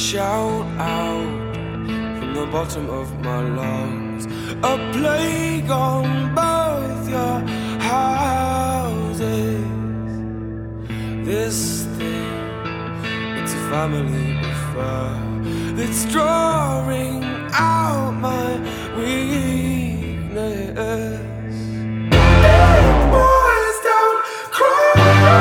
shout out from the bottom of my lungs. A plague on both your houses. This thing, it's a family affair that's drawing out my weakness. Boys don't cry.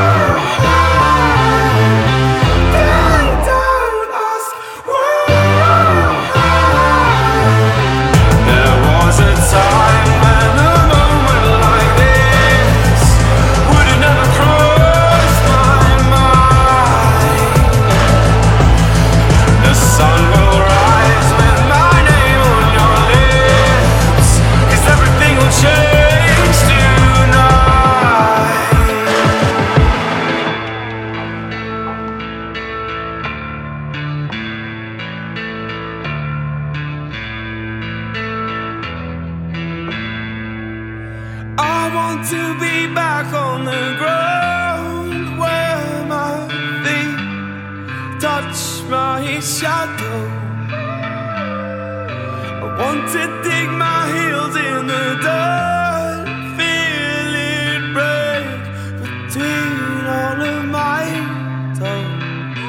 I want to be back on the ground where my feet touch my shadow. I want to dig my heels in the dirt, feel it break between all of my toes.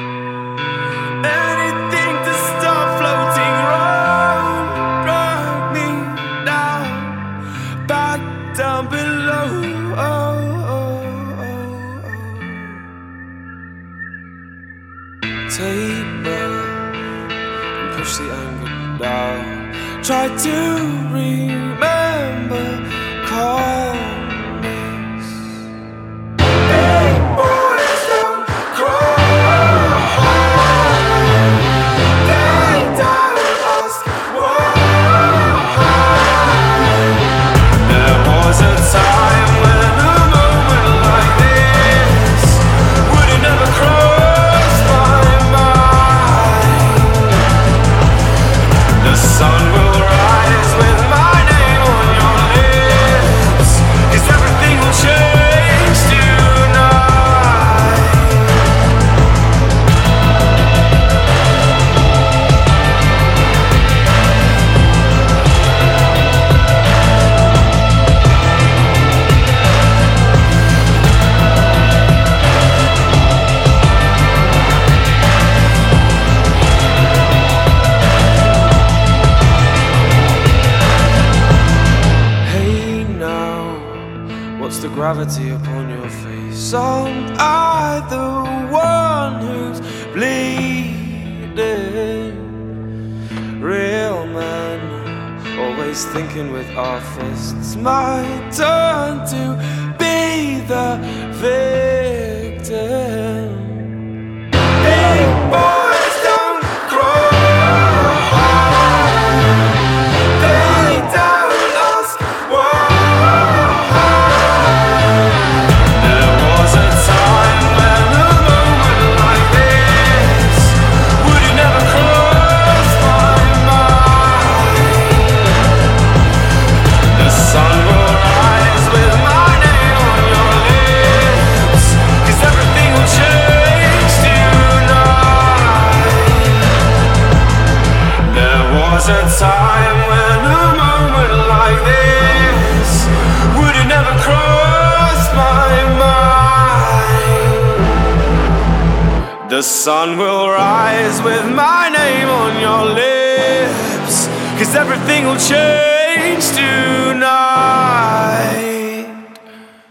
Anything to stop floating around, drag me down, back down below. Take breath and push the anger down. Try to remember calmness. Big boys don't cry. They don't ask why. There was a time when a moment like this would have never crossed my mind. The sun will rise with my name on your lips, 'cause everything will change tonight. Hey now, what's the gravity upon your face? Aren't I the one who's bleeding? Real men, always thinking with our fists. My turn to be the victim. Big boys don't cry. They don't ask why. There was a time when a moment like this would have never crossed my mind. The sun will rise with my name on your lips, 'cause everything will change tonight. There was a time when a moment like this would have never crossed my mind. The sun will rise with my name on your lips, 'cause everything will change tonight.